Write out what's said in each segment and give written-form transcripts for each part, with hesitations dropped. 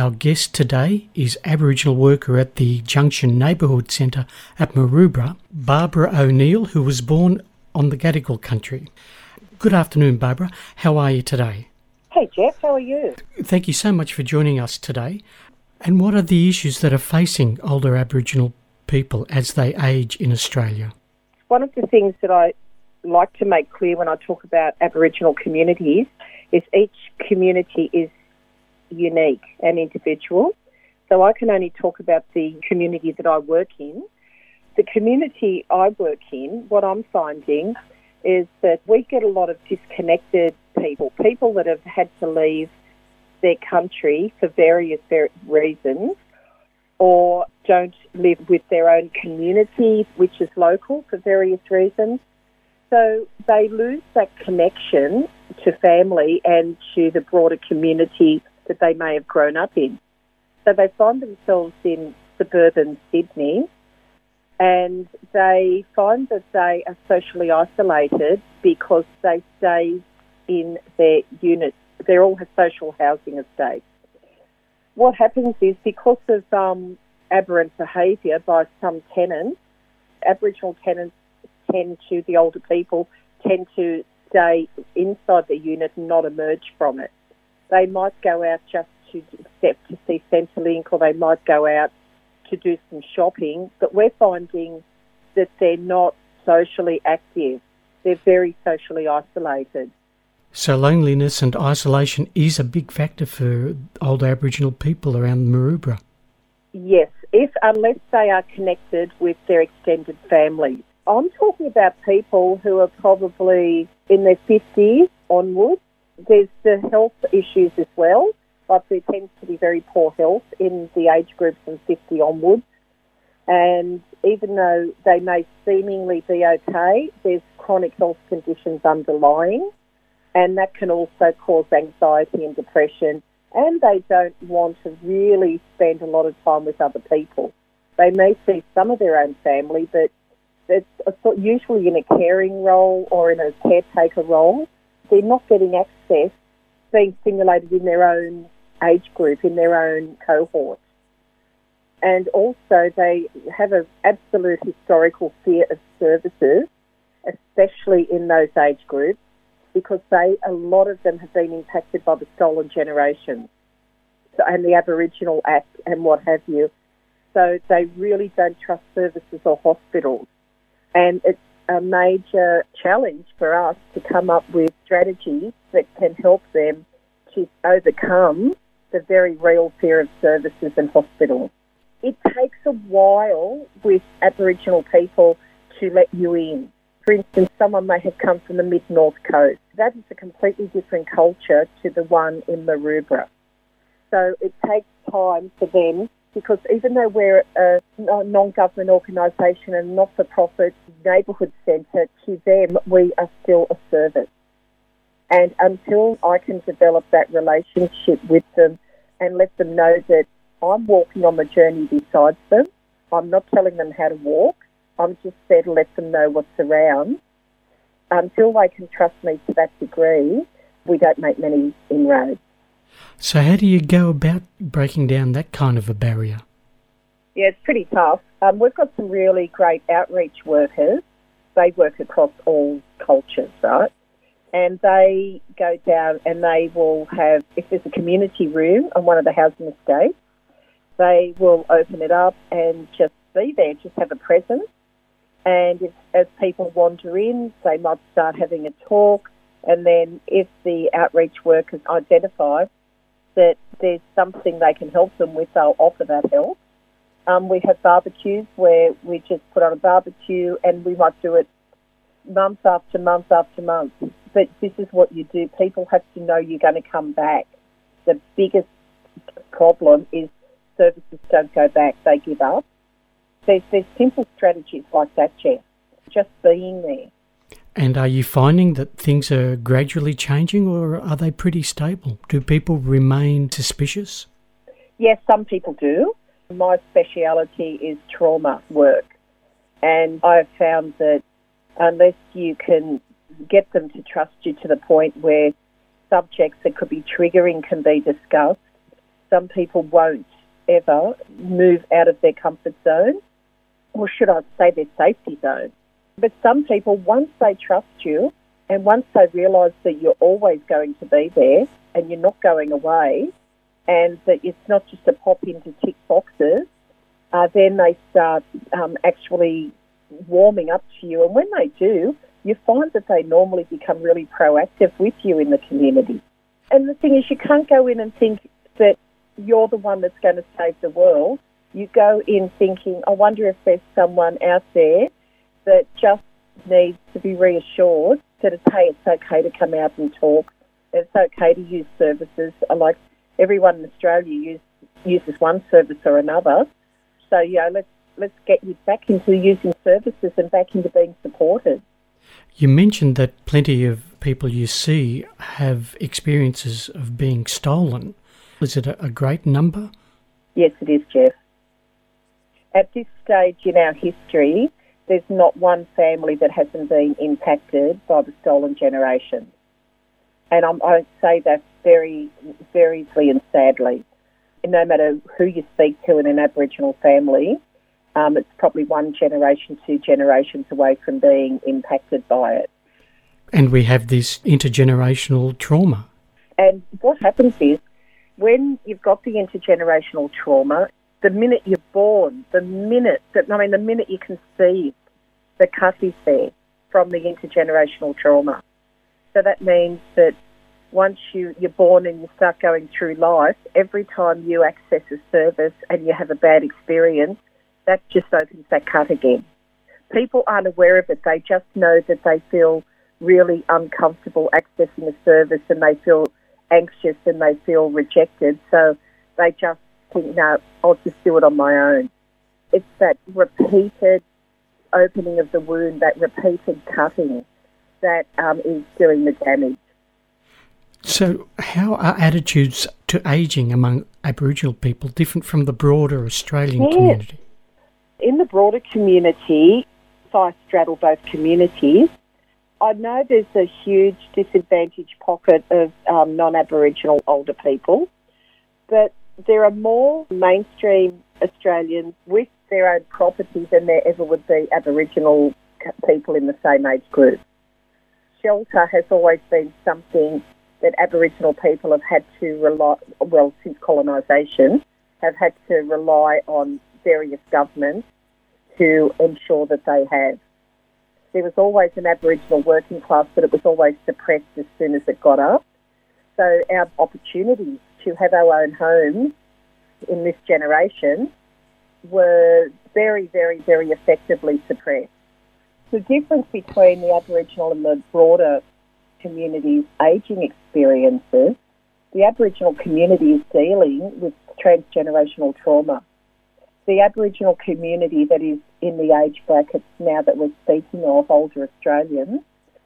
Our guest today is Aboriginal worker at the Junction Neighbourhood Centre at Maroubra, Barbara O'Neill, who was born on the Gadigal country. Good afternoon, Barbara. How are you today? Hey, Jeff. How are you? Thank you so much for joining us today. And what are the issues that are facing older Aboriginal people as they age in Australia? One of the things that I like to make clear when I talk about Aboriginal communities is each community is unique and individual. So I can only talk about the community that I work in. The community I work in, what I'm finding is that we get a lot of disconnected people that have had to leave their country for various reasons, or don't live with their own community, which is local, for various reasons. So they lose that connection to family and to the broader community that they may have grown up in. So they find themselves in suburban Sydney, and they find that they are socially isolated because they stay in their units. They all have social housing estates. What happens is, because of aberrant behaviour by some tenants, Aboriginal tenants the older people tend to stay inside the unit and not emerge from it. They might go out just to see Centrelink, or they might go out to do some shopping, but we're finding that they're not socially active. They're very socially isolated. So loneliness and isolation is a big factor for older Aboriginal people around Maroubra. Yes, unless they are connected with their extended families. I'm talking about people who are probably in their 50s onwards. There's the health issues as well, but there tends to be very poor health in the age group from 50 onwards. And even though they may seemingly be okay, there's chronic health conditions underlying, and that can also cause anxiety and depression. And they don't want to really spend a lot of time with other people. They may see some of their own family, but it's usually in a caring role or in a caretaker role. They're not getting access, being stimulated in their own age group, in their own cohort. And also they have an absolute historical fear of services, especially in those age groups, because a lot of them have been impacted by the stolen generations and the Aboriginal Act and what have you. So they really don't trust services or hospitals. And it's a major challenge for us to come up with strategies that can help them to overcome the very real fear of services and hospitals. It takes a while with Aboriginal people to let you in. For instance, someone may have come from the mid-north coast. That is a completely different culture to the one in Maroubra. So it takes time for them, because even though we're a non-government organisation and not-for-profit neighbourhood centre, to them we are still a service. And until I can develop that relationship with them and let them know that I'm walking on the journey beside them, I'm not telling them how to walk, I'm just there to let them know what's around. Until they can trust me to that degree, we don't make many inroads. So how do you go about breaking down that kind of a barrier? Yeah, it's pretty tough. We've got some really great outreach workers. They work across all cultures, right? And they go down and they will have, if there's a community room on one of the housing estates, they will open it up and just be there, just have a presence. And as people wander in, they might start having a talk. And then if the outreach workers identify that there's something they can help them with, they'll offer that help. We have barbecues where we just put on a barbecue, and we might do it month after month after month. But this is what you do. People have to know you're going to come back. The biggest problem is services don't go back, they give up. There's simple strategies like that, Jeff, just being there. And are you finding that things are gradually changing, or are they pretty stable? Do people remain suspicious? Yes, some people do. My speciality is trauma work. And I've found that unless you can get them to trust you to the point where subjects that could be triggering can be discussed, some people won't ever move out of their comfort zone, or should I say their safety zone. But some people, once they trust you and once they realise that you're always going to be there and you're not going away and that it's not just a pop in to tick boxes, then they start actually warming up to you. And when they do, you find that they normally become really proactive with you in the community. And the thing is, you can't go in and think that you're the one that's going to save the world. You go in thinking, I wonder if there's someone out there that just needs to be reassured that it's, hey, it's okay to come out and talk. It's okay to use services. Like everyone in Australia uses one service or another. So, let's get you back into using services and back into being supported. You mentioned that plenty of people you see have experiences of being stolen. Is it a great number? Yes, it is, Jeff. At this stage in our history, there's not one family that hasn't been impacted by the stolen generation. And I say that very, very easily and sadly. And no matter who you speak to in an Aboriginal family, it's probably one generation, 2 generations away from being impacted by it. And we have this intergenerational trauma. And what happens is, when you've got the intergenerational trauma, the minute you're born, the minute you conceive, the cut is there from the intergenerational trauma. So that means that once you're born and you start going through life, every time you access a service and you have a bad experience, that just opens that cut again. People aren't aware of it. They just know that they feel really uncomfortable accessing a service and they feel anxious and they feel rejected. So they just think, no, I'll just do it on my own. It's that repeated opening of the wound, that repeated cutting that is doing the damage. So how are attitudes to ageing among Aboriginal people different from the broader Australian community? In the broader community, if I straddle both communities, I know there's a huge disadvantaged pocket of non-Aboriginal older people, but there are more mainstream Australians with their own property than there ever would be Aboriginal people in the same age group. Shelter has always been something that Aboriginal people have had to rely, since colonisation, have had to rely on various governments to ensure that they have. There was always an Aboriginal working class, but it was always suppressed as soon as it got up. So our opportunities to have our own homes in this generation were very, very, very effectively suppressed. The difference between the Aboriginal and the broader community's ageing experiences, the Aboriginal community is dealing with transgenerational trauma. The Aboriginal community that is in the age brackets now that we're speaking of, older Australians,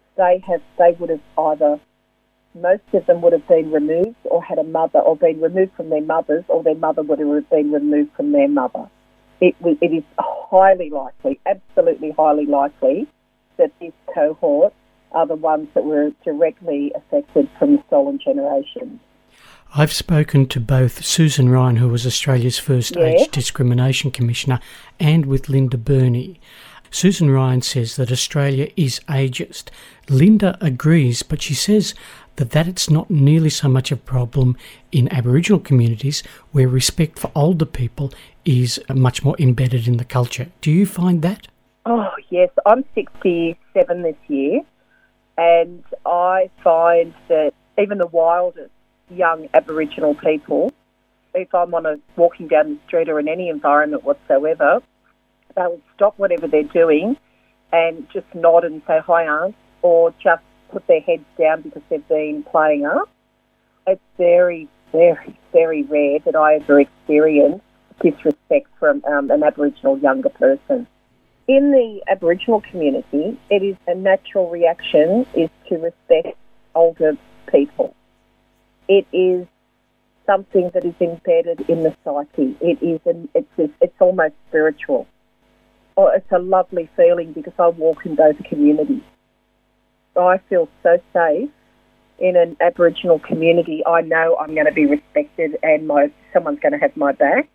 most of them would have been removed or had a mother or been removed from their mothers, or their mother would have been removed from their mother. It is highly likely, absolutely highly likely, that this cohort are the ones that were directly affected from the stolen generation. I've spoken to both Susan Ryan, who was Australia's first Age Discrimination Commissioner, and with Linda Burney. Susan Ryan says that Australia is ageist. Linda agrees, but she says that it's not nearly so much a problem in Aboriginal communities where respect for older people is much more embedded in the culture. Do you find that? Oh, yes. I'm 67 this year, and I find that even the wildest young Aboriginal people, if I'm walking down the street or in any environment whatsoever, they will stop whatever they're doing and just nod and say, "Hi, Aunt," or just put their heads down because they've been playing up. It's very, very, very rare that I ever experience disrespect from an Aboriginal younger person. In the Aboriginal community, it is a natural reaction is to respect older people. It is something that is embedded in the psyche. It's almost spiritual. Oh, it's a lovely feeling because I walk in both communities. I feel so safe in an Aboriginal community. I know I'm going to be respected and my someone's going to have my back.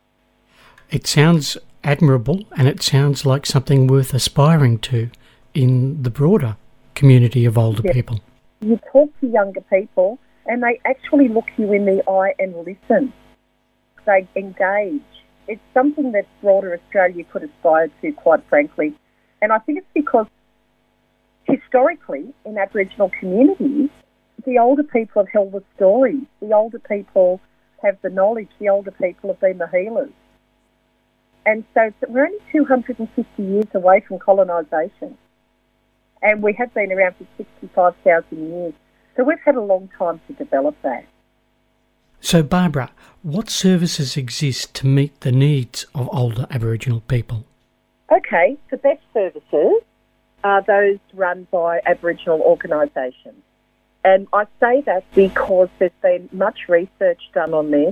It sounds admirable, and it sounds like something worth aspiring to in the broader community of older people. You talk to younger people and they actually look you in the eye and listen. They engage. It's something that broader Australia could aspire to, quite frankly. And I think it's because historically in Aboriginal communities, the older people have held the stories. The older people have the knowledge. The older people have been the healers. And so we're only 250 years away from colonisation. And we have been around for 65,000 years. So we've had a long time to develop that. So, Barbara, what services exist to meet the needs of older Aboriginal people? Okay, the best services are those run by Aboriginal organisations. And I say that because there's been much research done on this,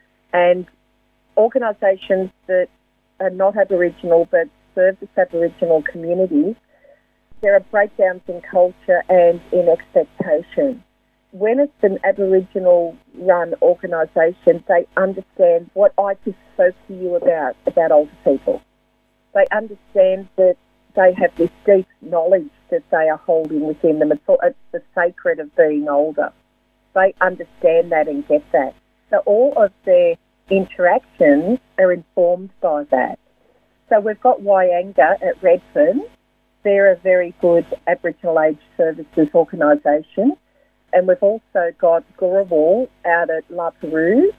and organisations that are not Aboriginal but serve this Aboriginal communities, there are breakdowns in culture and in expectation. When it's an Aboriginal-run organisation, they understand what I just spoke to you about older people. They understand that they have this deep knowledge that they are holding within them. It's the sacred of being older. They understand that and get that. So all of their interactions are informed by that. So we've got Wyanga at Redfern. They're a very good Aboriginal Age Services organisation. And we've also got Gurawal out at La Perouse.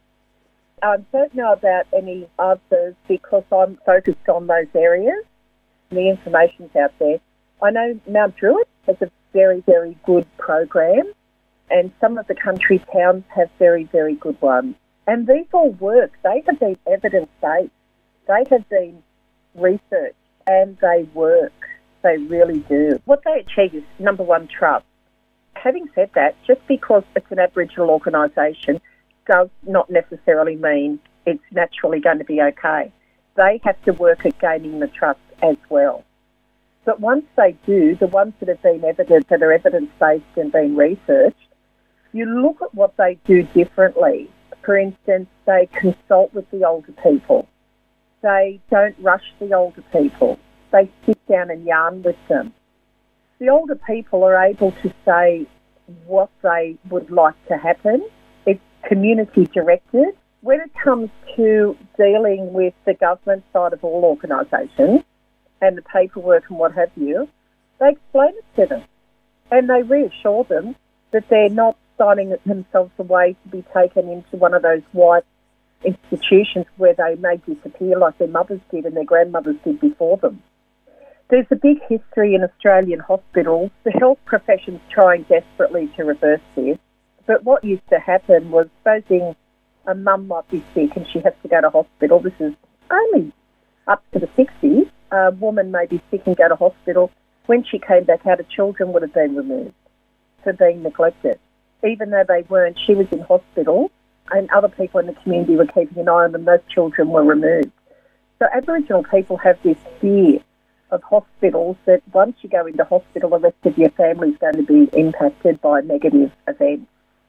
I don't know about any others because I'm focused on those areas. The information's out there. I know Mount Druitt has a very, very good program, and some of the country towns have very, very good ones. And these all work. They have been evidence-based. They have been researched, and they work. They really do. What they achieve is, number one, trust. Having said that, just because it's an Aboriginal organisation does not necessarily mean it's naturally going to be okay. They have to work at gaining the trust as well. But once they do, the ones that have been that are evidence-based and been researched, you look at what they do differently. For instance, they consult with the older people. They don't rush the older people. They sit down and yarn with them. The older people are able to say what they would like to happen. It's community directed. When it comes to dealing with the government side of all organisations and the paperwork and what have you, they explain it to them and they reassure them that they're not signing themselves away to be taken into one of those white institutions where they may disappear like their mothers did and their grandmothers did before them. There's a big history in Australian hospitals. The health profession's trying desperately to reverse this. But what used to happen was, supposing a mum might be sick and she has to go to hospital, this is only up to the 60s, a woman may be sick and go to hospital. When she came back out, her children would have been removed for being neglected. Even though they weren't, she was in hospital and other people in the community were keeping an eye on them, those children were removed. So Aboriginal people have this fear of hospitals that once you go into hospital, the rest of your family is going to be impacted by negative events.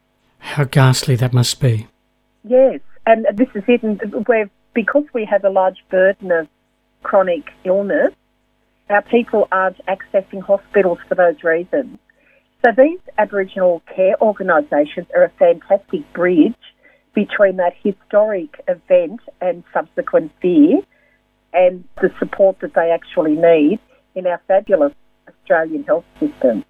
How ghastly that must be. Yes, and this is it. And because we have a large burden of chronic illness, our people aren't accessing hospitals for those reasons. So these Aboriginal care organisations are a fantastic bridge between that historic event and subsequent fear and the support that they actually need in our fabulous Australian health system.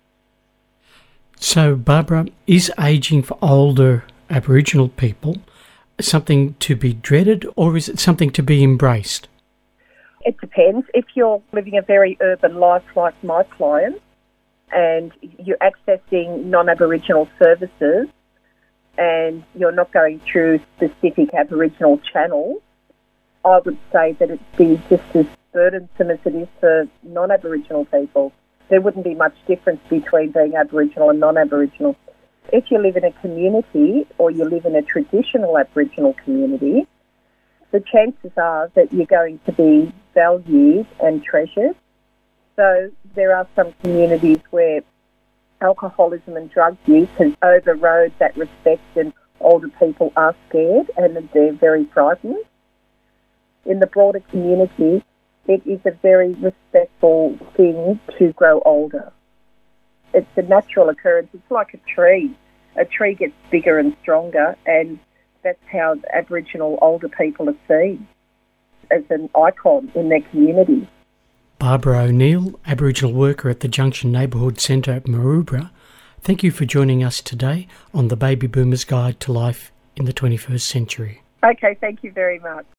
So, Barbara, is ageing for older Aboriginal people something to be dreaded or is it something to be embraced? It depends. If you're living a very urban life like my clients and you're accessing non-Aboriginal services and you're not going through specific Aboriginal channels, I would say that it'd be just as burdensome as it is for non-Aboriginal people. There wouldn't be much difference between being Aboriginal and non-Aboriginal. If you live in a community or you live in a traditional Aboriginal community, the chances are that you're going to be valued and treasured. So there are some communities where alcoholism and drug use has overrode that respect and older people are scared and they're very frightened. In the broader community, it is a very respectful thing to grow older. It's a natural occurrence. It's like a tree. A tree gets bigger and stronger, and that's how Aboriginal older people are seen, as an icon in their community. Barbara O'Neill, Aboriginal worker at the Junction Neighbourhood Centre at Maroubra, thank you for joining us today on the Baby Boomers Guide to Life in the 21st Century. Okay, thank you very much.